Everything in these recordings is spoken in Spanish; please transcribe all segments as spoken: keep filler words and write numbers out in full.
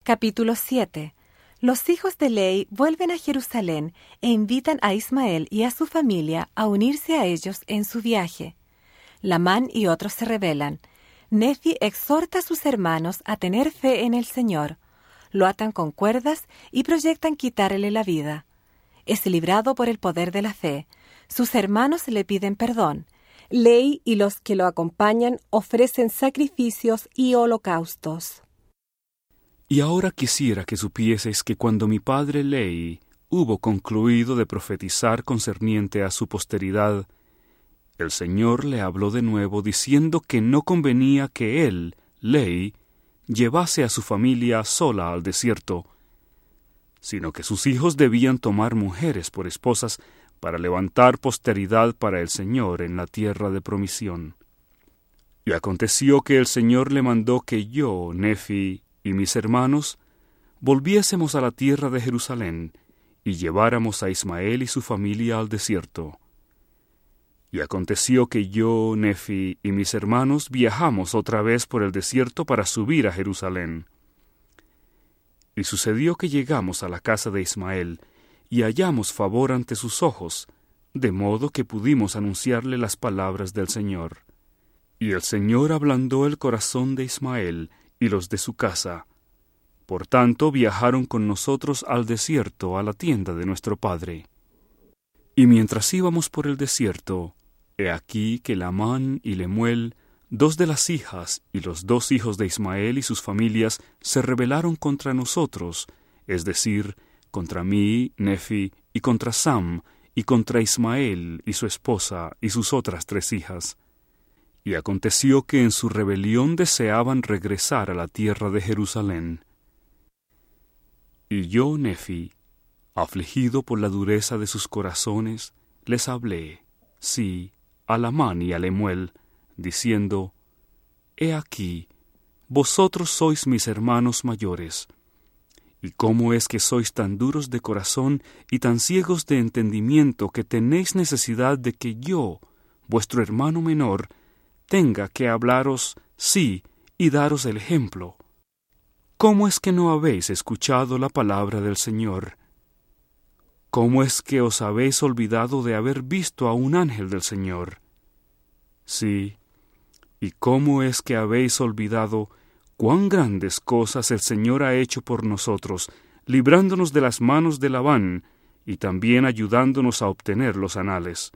Capítulo siete. Los hijos de Ley vuelven a Jerusalén e invitan a Ismael y a su familia a unirse a ellos en su viaje. Lamán y otros se rebelan. Nefi exhorta a sus hermanos a tener fe en el Señor. Lo atan con cuerdas y proyectan quitarle la vida. Es librado por el poder de la fe. Sus hermanos le piden perdón. Ley y los que lo acompañan ofrecen sacrificios y holocaustos. Y ahora quisiera que supieseis que cuando mi padre Ley hubo concluido de profetizar concerniente a su posteridad, el Señor le habló de nuevo diciendo que no convenía que él, Ley, llevase a su familia sola al desierto, sino que sus hijos debían tomar mujeres por esposas para levantar posteridad para el Señor en la tierra de promisión. Y aconteció que el Señor le mandó que yo, Nefi, y mis hermanos, volviésemos a la tierra de Jerusalén, y lleváramos a Ismael y su familia al desierto. Y aconteció que yo, Nefi, y mis hermanos viajamos otra vez por el desierto para subir a Jerusalén. Y sucedió que llegamos a la casa de Ismael, y hallamos favor ante sus ojos, de modo que pudimos anunciarle las palabras del Señor. Y el Señor ablandó el corazón de Ismael y los de su casa. Por tanto, viajaron con nosotros al desierto, a la tienda de nuestro padre. Y mientras íbamos por el desierto, he aquí que Lamán y Lemuel, dos de las hijas y los dos hijos de Ismael y sus familias, se rebelaron contra nosotros, es decir, contra mí, Nefi, y contra Sam, y contra Ismael y su esposa y sus otras tres hijas. Y aconteció que en su rebelión deseaban regresar a la tierra de Jerusalén. Y yo, Nefi, afligido por la dureza de sus corazones, les hablé, sí, a Lamán y a Lemuel, diciendo, He aquí, vosotros sois mis hermanos mayores. ¿Y cómo es que sois tan duros de corazón y tan ciegos de entendimiento que tenéis necesidad de que yo, vuestro hermano menor, tenga que hablaros sí y daros el ejemplo? ¿Cómo es que no habéis escuchado la palabra del Señor? ¿Cómo es que os habéis olvidado de haber visto a un ángel del Señor? Sí, ¿y cómo es que habéis olvidado cuán grandes cosas el Señor ha hecho por nosotros, librándonos de las manos de Labán y también ayudándonos a obtener los anales?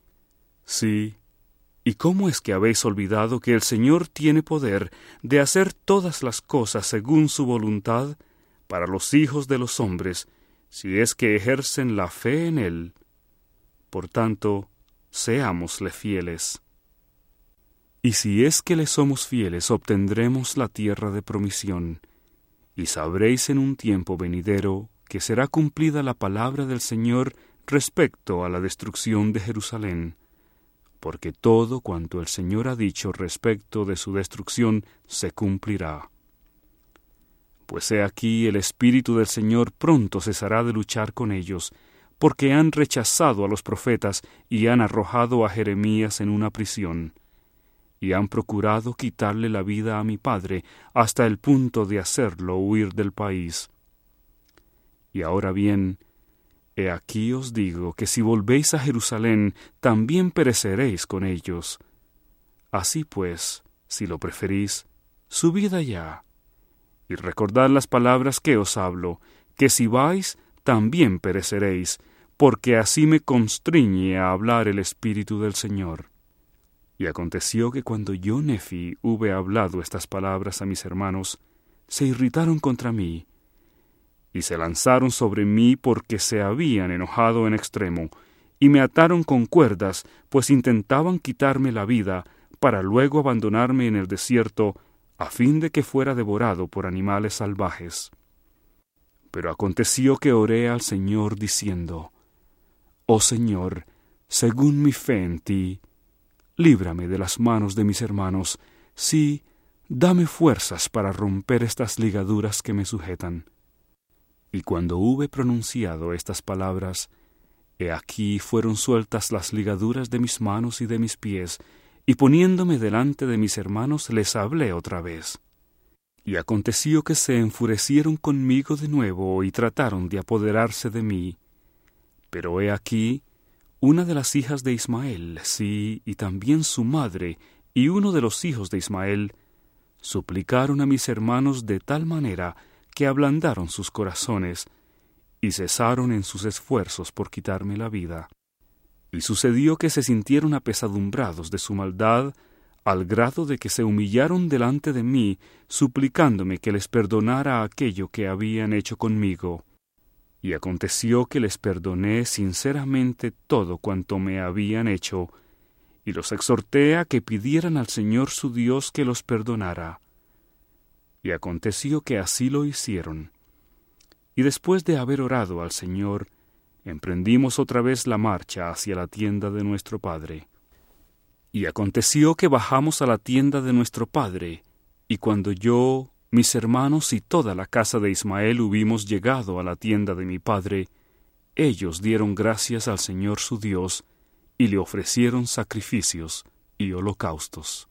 Sí, ¿y cómo es que habéis olvidado que el Señor tiene poder de hacer todas las cosas según su voluntad para los hijos de los hombres, si es que ejercen la fe en Él? Por tanto, seámosle fieles. Y si es que le somos fieles, obtendremos la tierra de promisión, y sabréis en un tiempo venidero que será cumplida la palabra del Señor respecto a la destrucción de Jerusalén, porque todo cuanto el Señor ha dicho respecto de su destrucción se cumplirá. Pues he aquí el Espíritu del Señor pronto cesará de luchar con ellos, porque han rechazado a los profetas y han arrojado a Jeremías en una prisión, y han procurado quitarle la vida a mi padre hasta el punto de hacerlo huir del país. Y ahora bien, he aquí os digo que si volvéis a Jerusalén, también pereceréis con ellos. Así pues, si lo preferís, subid allá, y recordad las palabras que os hablo, que si vais, también pereceréis, porque así me constriñe a hablar el Espíritu del Señor. Y aconteció que cuando yo, Nefi, hube hablado estas palabras a mis hermanos, se irritaron contra mí, y se lanzaron sobre mí porque se habían enojado en extremo, y me ataron con cuerdas, pues intentaban quitarme la vida, para luego abandonarme en el desierto, a fin de que fuera devorado por animales salvajes. Pero aconteció que oré al Señor diciendo, Oh Señor, según mi fe en ti, líbrame de las manos de mis hermanos, sí, dame fuerzas para romper estas ligaduras que me sujetan. Y cuando hube pronunciado estas palabras, he aquí fueron sueltas las ligaduras de mis manos y de mis pies, y poniéndome delante de mis hermanos les hablé otra vez. Y aconteció que se enfurecieron conmigo de nuevo y trataron de apoderarse de mí. Pero he aquí, una de las hijas de Ismael, sí, y también su madre, y uno de los hijos de Ismael, suplicaron a mis hermanos de tal manera que ablandaron sus corazones, y cesaron en sus esfuerzos por quitarme la vida. Y sucedió que se sintieron apesadumbrados de su maldad, al grado de que se humillaron delante de mí, suplicándome que les perdonara aquello que habían hecho conmigo. Y aconteció que les perdoné sinceramente todo cuanto me habían hecho, y los exhorté a que pidieran al Señor su Dios que los perdonara. Y aconteció que así lo hicieron. Y después de haber orado al Señor, emprendimos otra vez la marcha hacia la tienda de nuestro padre. Y aconteció que bajamos a la tienda de nuestro padre, y cuando yo, mis hermanos y toda la casa de Ismael hubimos llegado a la tienda de mi padre, ellos dieron gracias al Señor su Dios, y le ofrecieron sacrificios y holocaustos.